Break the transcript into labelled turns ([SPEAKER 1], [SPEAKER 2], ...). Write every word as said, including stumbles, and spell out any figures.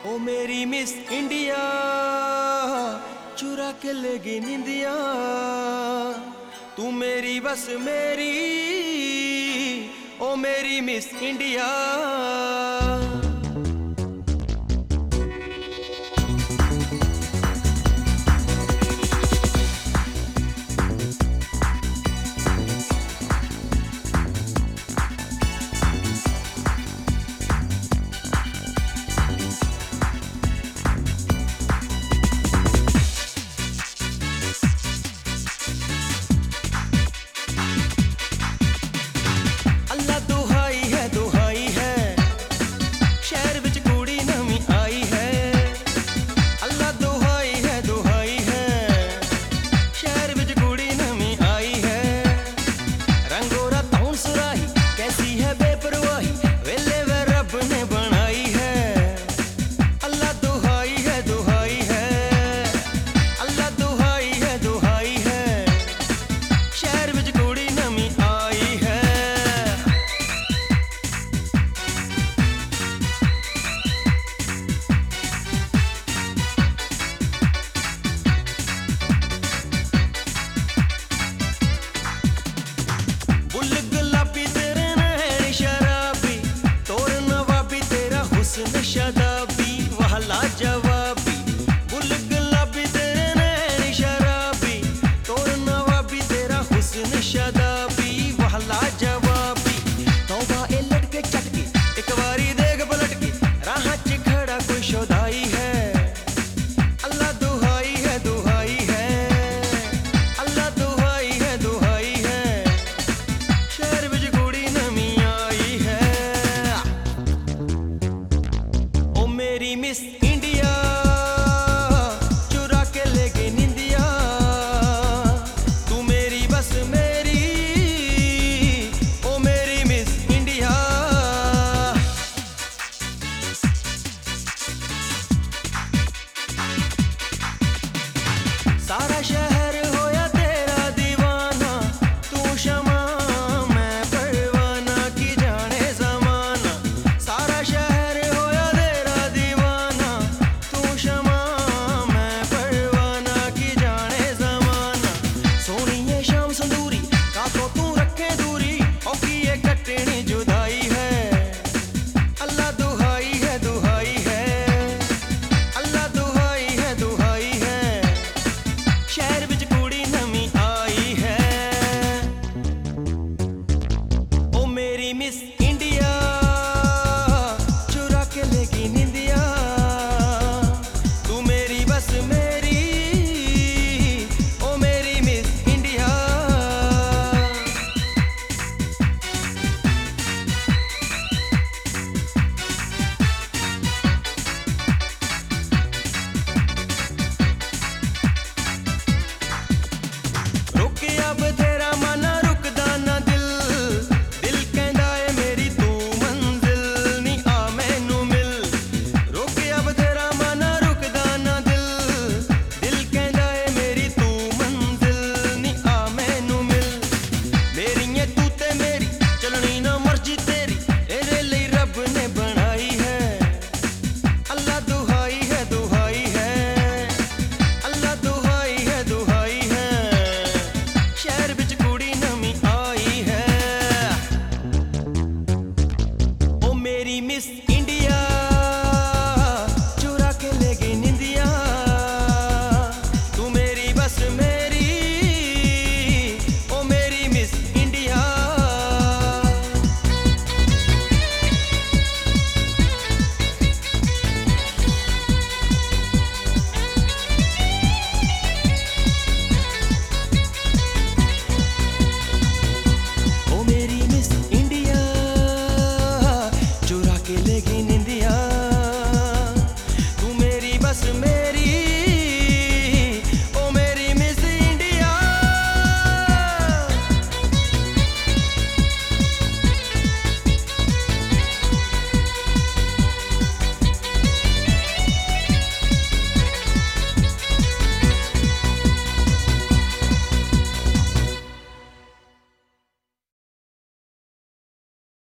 [SPEAKER 1] ओ मेरी miss India चुरा के लेगी निंदिया, तू मेरी बस मेरी, ओ मेरी मिस इंडिया। शराबी वाला जवाबी, बुल गुलाबी तेरे नैन शराबी, तोर नवाबी तेरा हुस्न शदाबी वाला जवाबी। तौबा ए लटके चटके एक बारी देख पलट के, राह च खड़ा कोई शोधाई है। अल्लाह दुहाई है दुहाई है, अल्लाह दुहाई है दुहाई है, शहर विच कुड़ी नवी आई है। ओ मेरी मिस